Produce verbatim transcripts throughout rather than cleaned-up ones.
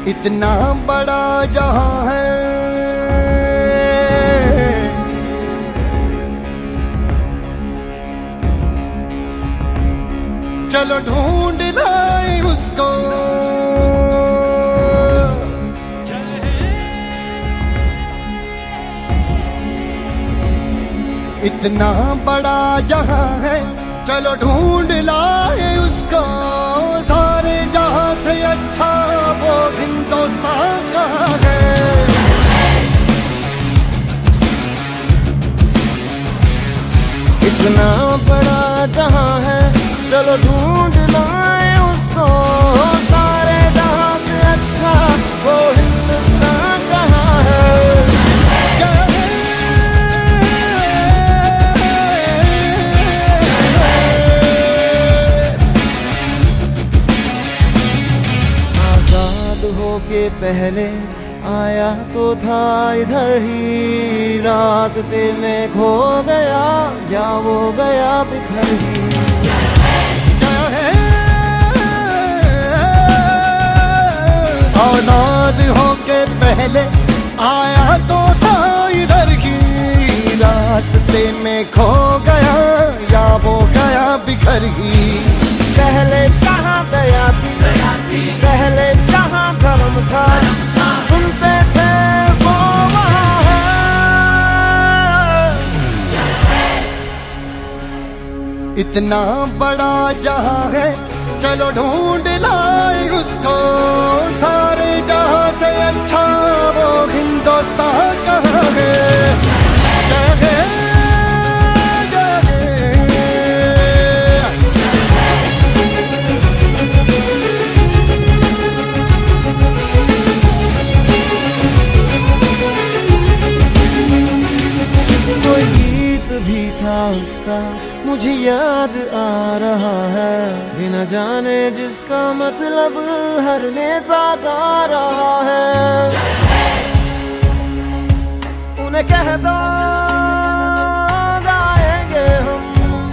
इतना बड़ा जहां है, चलो ढूंढ लाए उसको। इतना बड़ा जहां है, चलो ढूंढ लाए उसको। सारे जहां से अच्छा वो हिंदुस्तान का है। इतना बड़ा जहां है, चलो ढूंढ लाए उसको। सारे जहां से अच्छा वो हिंदुस्तान कहाँ है। आजाद होके पहले आया तो था इधर ही, रास्ते में खो गया या वो गया बिखर ही। आजाद होके पहले आया तो था इधर ही, रास्ते में खो गया या वो गया बिखर ही। पहले कहाँ गया थी, पहले कहाँ धर्म था, सुनते थे वो वहाँ है। इतना बड़ा जहां है, चलो ढूंढ लाए उसको। सारे जहां से अच्छा वो हिंदुस्तान कहाँ है। जगे जगे कोई गीत भी था उसका मुझे याद आ रहा है, बिना जाने जिसका मतलब हर नेता गा रहा है। उन्हें कह दो गाएंगे हम,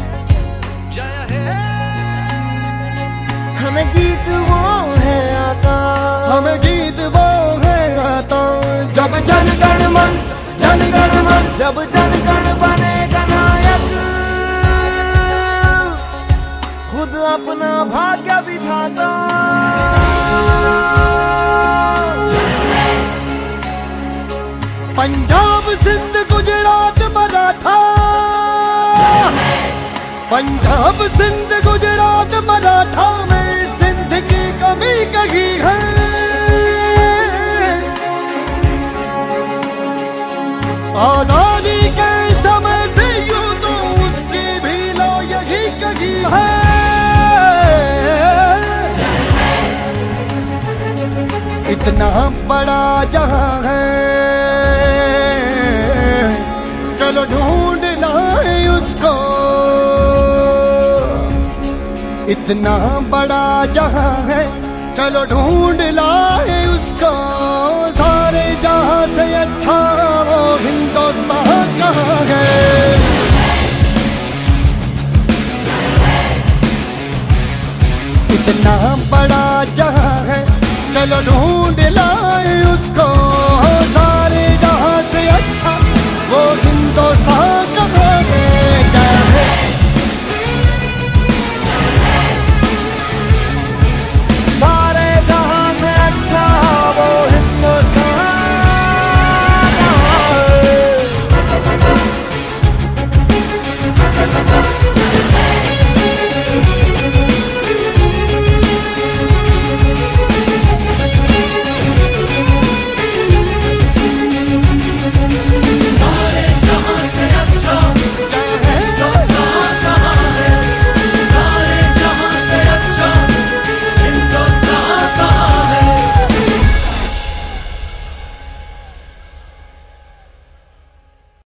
हमें गीत वो है आता, हमें गीत वो है आता। जब जन गण मन जन गण मन, जब जन गण बनेगा नायक, खुद अपना भाग्य विधाता। पंजाब सिंध गुजरात मराठा, पंजाब सिंध गुजरात मराठा में सिंध की कमी कही है। आजादी के समय से यूं तो उसकी भी लो यही कही है। इतना बड़ा जहां है, चलो ढूंढ लाए उसको। इतना बड़ा जहां है, चलो ढूंढ लाए उसको। सारे जहां से अच्छा वो हिंदुस्तान कहाँ है। इतना बड़ा जहां है, चलो ढूंढ लाए उसको।